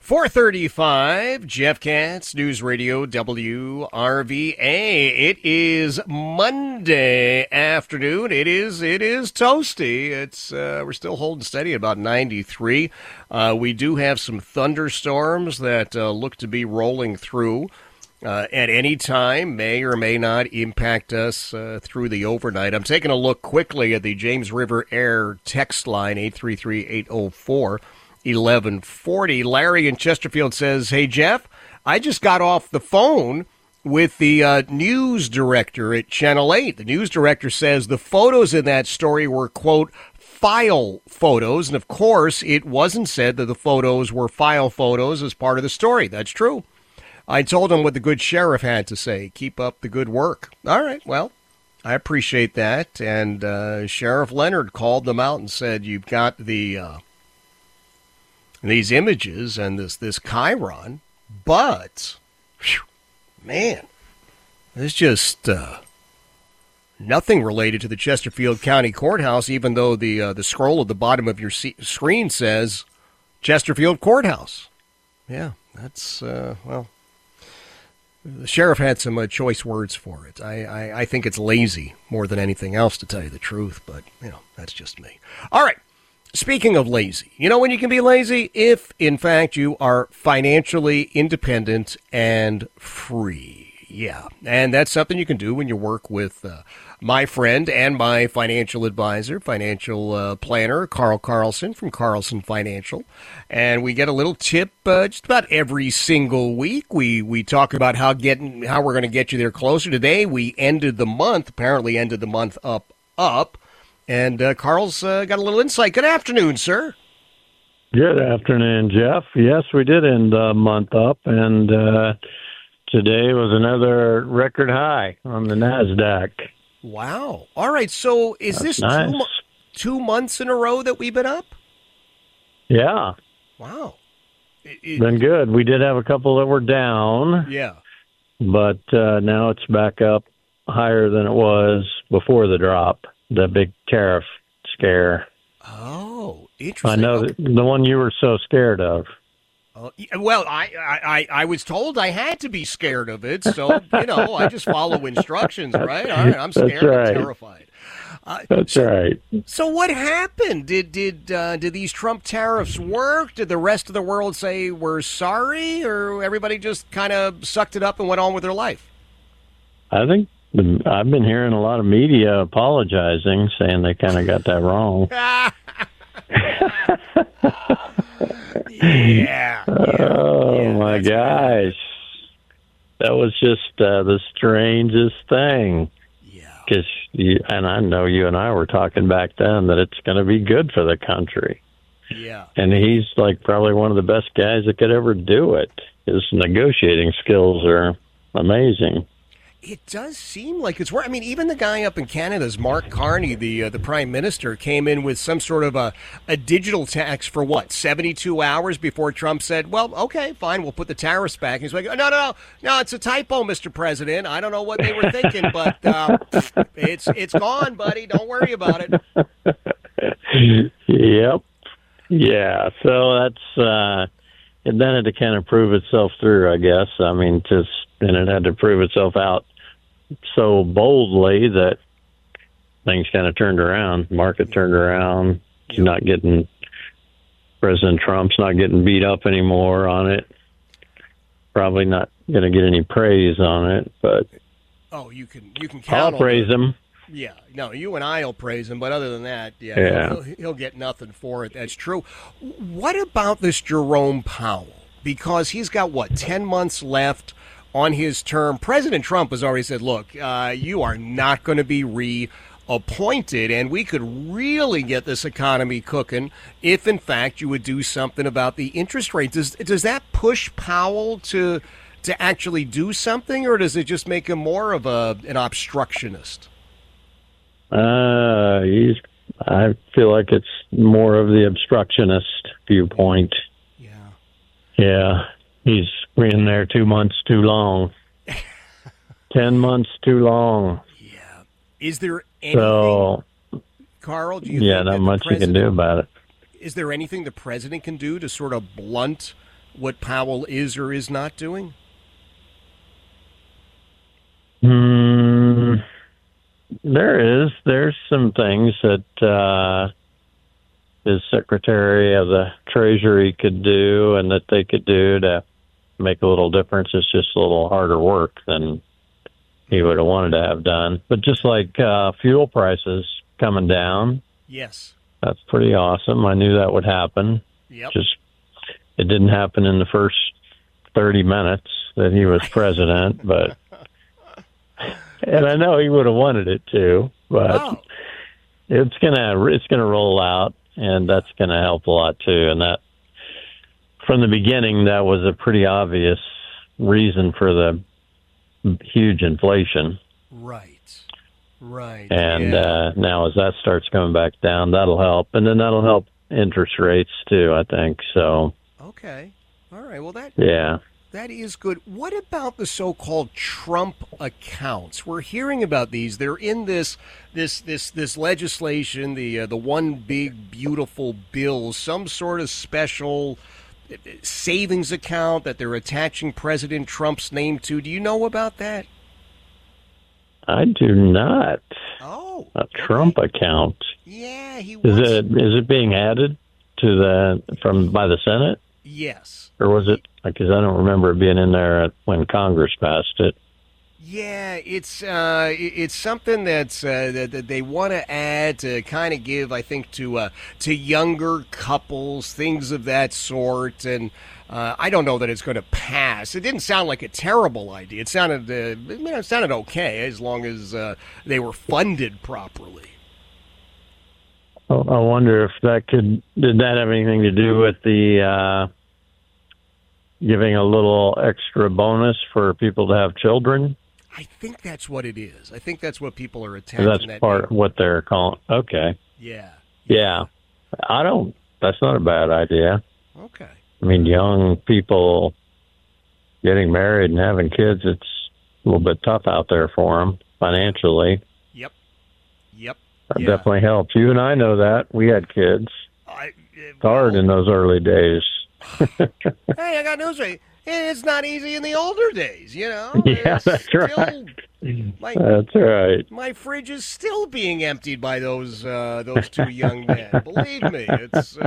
4:35, Jeff Katz, News Radio WRVA. It is Monday afternoon. It is toasty. We're still holding steady at about 93. We do have some thunderstorms that look to be rolling through at any time, may or may not impact us through the overnight. I'm taking a look quickly at the James River Air text line, 833-804-1140. Larry in Chesterfield says, "Hey, Jeff, I just got off the phone with the news director at Channel 8. The news director says the photos in that story were, quote, file photos. And, of course, it wasn't said that the photos were file photos as part of the story. That's true. I told him what the good sheriff had to say. Keep up the good work." All right, well, I appreciate that. And Sheriff Leonard called them out and said, "You've got these images and this Chiron, but, whew, man, there's just nothing related to the Chesterfield County Courthouse, even though the scroll at the bottom of your screen says Chesterfield Courthouse." Yeah, that's, well, the sheriff had some choice words for it. I think it's lazy more than anything else, to tell you the truth, but, that's just me. All right. Speaking of lazy, you know when you can be lazy? If, in fact, you are financially independent and free. Yeah, and that's something you can do when you work with my friend and my financial advisor, financial planner, Carl Carlson from Carlson Financial. And we get a little tip just about every single week. We talk about how we're going to get you there closer. Today, we apparently ended the month up. And Carl's got a little insight. Good afternoon, sir. Good afternoon, Jeff. Yes, we did end the month up, and today was another record high on the NASDAQ. Wow. All right, so is this nice. 2 months in a row that we've been up? Yeah. Wow. Been good. We did have a couple that were down. Yeah. But now it's back up higher than it was before the drop. The big tariff scare. Oh, interesting. I know the one you were so scared of. Well, I was told I had to be scared of it, so, I just follow instructions, right? All right, I'm scared. Right. I'm terrified. That's right. So what happened? Did these Trump tariffs work? Did the rest of the world say we're sorry, or everybody just kind of sucked it up and went on with their life? I think I've been hearing a lot of media apologizing, saying they kind of got that wrong. Yeah. Oh, my gosh. That was just the strangest thing. Yeah. Because, and I know you and I were talking back then that it's going to be good for the country. Yeah. And he's like probably one of the best guys that could ever do it. His negotiating skills are amazing. It does seem like it's work. I mean, even the guy up in Canada's Mark Carney, the prime minister, came in with some sort of a digital tax for 72 hours before Trump said, "Well, okay, fine, we'll put the tariffs back." And he's like, "No, it's a typo, Mr. President. I don't know what they were thinking, but it's gone, buddy. Don't worry about it." Yep. Yeah. So that's and then it had to kind of prove itself through, I guess. I mean, and it had to prove itself out so boldly that things kind of turned around. Market turned around. Yep. President Trump's not getting beat up anymore on it. Probably not going to get any praise on it, but you can count. I'll praise him. Yeah, no, you and I will praise him, but other than that, he'll get nothing for it. That's true. What about this Jerome Powell? Because he's got 10 months left on his term. President Trump has already said, "Look, you are not going to be reappointed, and we could really get this economy cooking if, in fact, you would do something about the interest rates." Does that push Powell to actually do something, or does it just make him more of an obstructionist? I feel like it's more of the obstructionist viewpoint. Yeah, he's been there 2 months too long. 10 months too long. Yeah. Is there anything, Carl, do you think not much you can do about it. Is there anything the president can do to sort of blunt what Powell is or is not doing? There's some things that his Secretary of the Treasury could do and that they could do to make a little difference. It's just a little harder work than he would have wanted to have done. But just like fuel prices coming down, yes, that's pretty awesome. I knew that would happen. Yep. Just it didn't happen in the first 30 minutes that he was president, but and I know he would have wanted it to, but it's gonna roll out, and that's gonna help a lot too. And that from the beginning, that was a pretty obvious reason for the huge inflation. Right. And now as that starts coming back down, that'll help, and then that'll help interest rates too, I think. So. Okay. All right. Well, that is good. What about the so-called Trump accounts? We're hearing about these. They're in this legislation, the one big beautiful bill, some sort of special savings account that they're attaching President Trump's name to. Do you know about that? I do not. Oh, a Trump account. Yeah, he was. Is it being added to by the Senate? Yes. Or was it? Because I don't remember it being in there when Congress passed it. Yeah, it's something that they want to add to kind of give, I think, to younger couples, things of that sort, and I don't know that it's going to pass. It didn't sound like a terrible idea. It sounded okay as long as they were funded properly. Well, I wonder if did that have anything to do with the giving a little extra bonus for people to have children? I think that's what it is. I think that's what people are attaching. That's part of what they're calling. Okay. Yeah. That's not a bad idea. Okay. I mean, young people getting married and having kids, it's a little bit tough out there for them financially. Yep. That definitely helps. You and I know that. We had kids. It's hard in those early days. Hey, I got news for you. It's not easy in the older days, you know. Yeah, that's right. That's right. My fridge is still being emptied by those two young men. Believe me, it's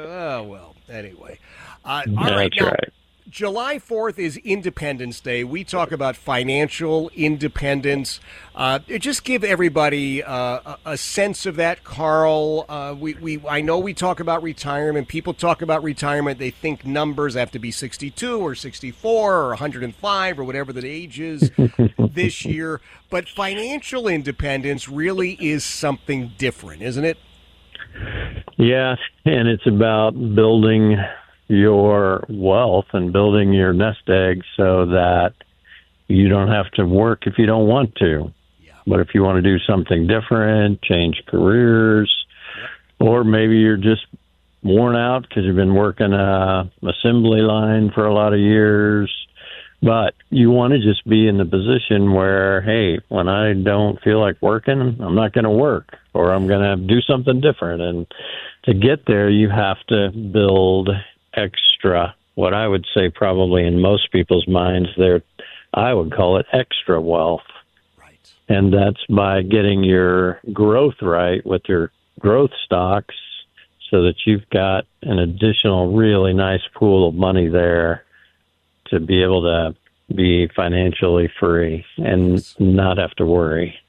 anyway. All right, now, right. July 4th is Independence Day. We talk about financial independence. Just give everybody a sense of that, Carl. I know we talk about retirement. People talk about retirement. They think numbers have to be 62 or 64 or 105 or whatever the age is this year. But financial independence really is something different, isn't it? Yeah, and it's about building your wealth and building your nest egg so that you don't have to work if you don't want to. Yeah. But if you want to do something different, change careers, or maybe you're just worn out because you've been working a assembly line for a lot of years, but you want to just be in the position where, hey, when I don't feel like working, I'm not going to work, or I'm going to do something different. And to get there, you have to build extra, what I would say probably in most people's minds there, I would call it extra wealth. Right. And that's by getting your growth right with your growth stocks so that you've got an additional really nice pool of money there to be able to be financially free and not have to worry.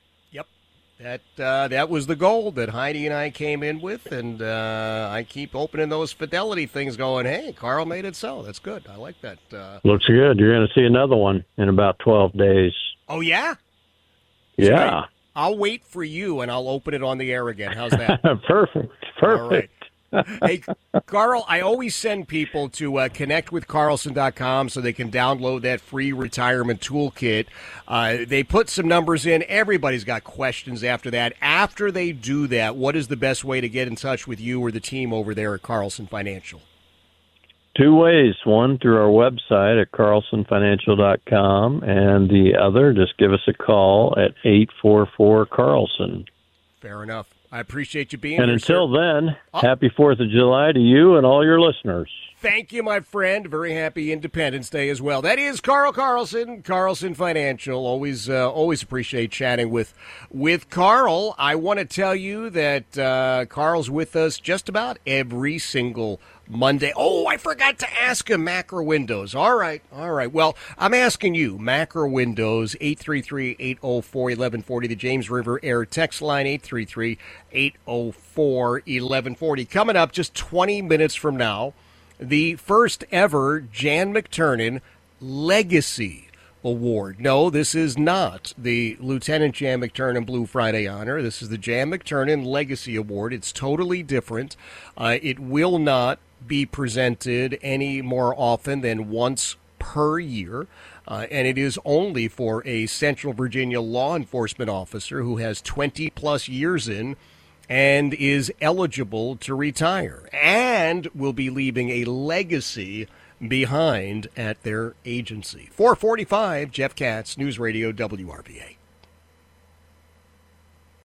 That was the goal that Heidi and I came in with, and I keep opening those Fidelity things going, hey, Carl made it so. That's good. I like that. Looks good. You're going to see another one in about 12 days. Oh, yeah? Yeah. I'll wait for you, and I'll open it on the air again. How's that? Perfect. All right. Hey, Carl, I always send people to connectwithcarlson.com so they can download that free retirement toolkit. They put some numbers in. Everybody's got questions after that. After they do that, what is the best way to get in touch with you or the team over there at Carlson Financial? Two ways. One, through our website at carlsonfinancial.com, and the other, just give us a call at 844-CARLSON. Fair enough. I appreciate you being and here. Until sir. then, happy 4th of July to you and all your listeners. Thank you, my friend. Very happy Independence Day as well. That is Carl Carlson, Carlson Financial. Always appreciate chatting with Carl. I want to tell you that Carl's with us just about every single Monday. Oh, I forgot to ask him Macro Windows. All right. Well, I'm asking you, Macro Windows, 833-804-1140, the James River Air text line, 833-804-1140. Coming up just 20 minutes from now, the first ever Jan McTernan Legacy Award. No, this is not the Lieutenant Jan McTernan Blue Friday Honor. This is the Jan McTernan Legacy Award. It's totally different. It will not be presented any more often than once per year. And it is only for a Central Virginia law enforcement officer who has 20-plus years in and is eligible to retire and will be leaving a legacy behind at their agency. 445, Jeff Katz, News Radio WRVA.